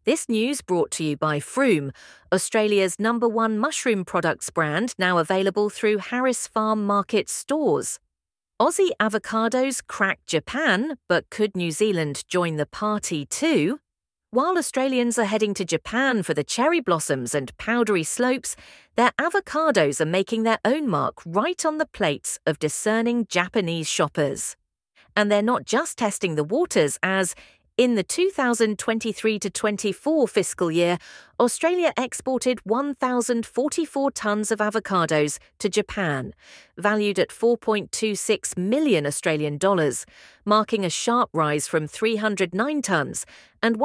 This news brought to you by Froome, Australia's #1 mushroom products brand, now available through Harris Farm Market stores. Aussie avocados crack Japan, but could New Zealand join the party too? While Australians are heading to Japan for the cherry blossoms and powdery slopes, their avocados are making their own mark right on the plates of discerning Japanese shoppers. And they're not just testing the waters, as in the 2023-24 fiscal year, Australia exported 1,044 tonnes of avocados to Japan, valued at $4.26 million Australian dollars, marking a sharp rise from 309 tonnes and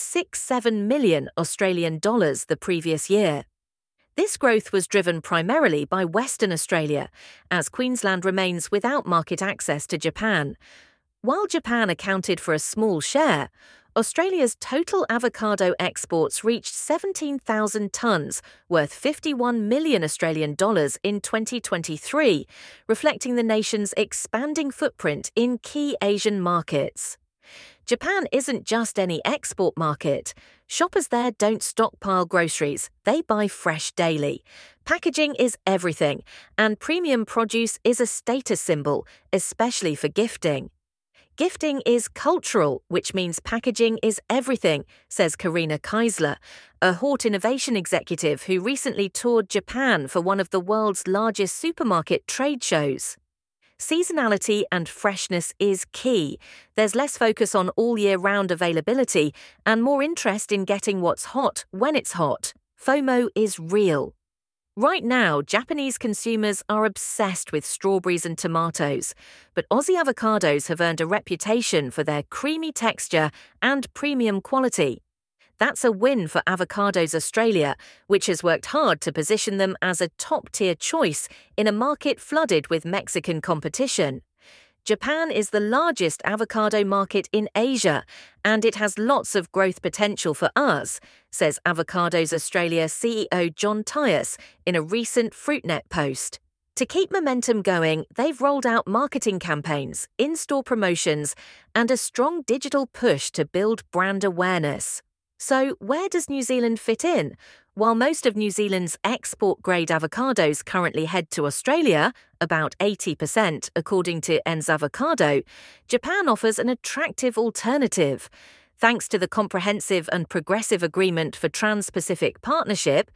$1.67 million Australian dollars the previous year. This growth was driven primarily by Western Australia, as Queensland remains without market access to Japan. While Japan accounted for a small share, Australia's total avocado exports reached 17,000 tonnes, worth 51 million Australian dollars in 2023, reflecting the nation's expanding footprint in key Asian markets. Japan isn't just any export market. Shoppers there don't stockpile groceries, they buy fresh daily. Packaging is everything, and premium produce is a status symbol, especially for gifting. Gifting is cultural, which means packaging is everything, says Karina Keisler, a Hort Innovation executive who recently toured Japan for one of the world's largest supermarket trade shows. Seasonality and freshness is key. There's less focus on all-year-round availability and more interest in getting what's hot when it's hot. FOMO is real. Right now, Japanese consumers are obsessed with strawberries and tomatoes, but Aussie avocados have earned a reputation for their creamy texture and premium quality. That's a win for Avocados Australia, which has worked hard to position them as a top-tier choice in a market flooded with Mexican competition. Japan is the largest avocado market in Asia, and it has lots of growth potential for us, says Avocados Australia CEO John Tyus in a recent Fruitnet post. To keep momentum going, they've rolled out marketing campaigns, in-store promotions, and a strong digital push to build brand awareness. So, where does New Zealand fit in? While most of New Zealand's export-grade avocados currently head to Australia, about 80% according to Enzavocado, Japan offers an attractive alternative. Thanks to the Comprehensive and Progressive Agreement for Trans-Pacific Partnership,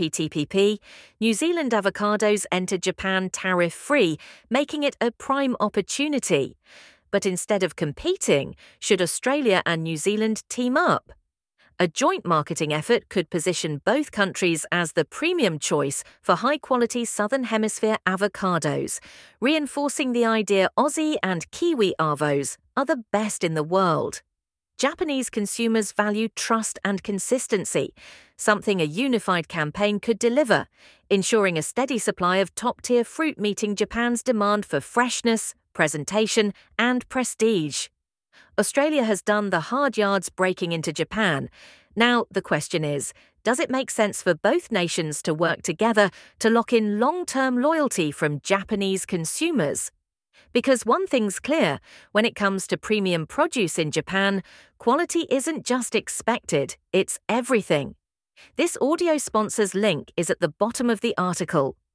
CPTPP, New Zealand avocados enter Japan tariff-free, making it a prime opportunity. But instead of competing, should Australia and New Zealand team up? A joint marketing effort could position both countries as the premium choice for high-quality Southern Hemisphere avocados, reinforcing the idea Aussie and Kiwi avos are the best in the world. Japanese consumers value trust and consistency, something a unified campaign could deliver, ensuring a steady supply of top-tier fruit meeting Japan's demand for freshness, presentation, and prestige. Australia has done the hard yards breaking into Japan. Now, the question is, does it make sense for both nations to work together to lock in long-term loyalty from Japanese consumers? Because one thing's clear, when it comes to premium produce in Japan, quality isn't just expected, it's everything. This audio sponsor's link is at the bottom of the article.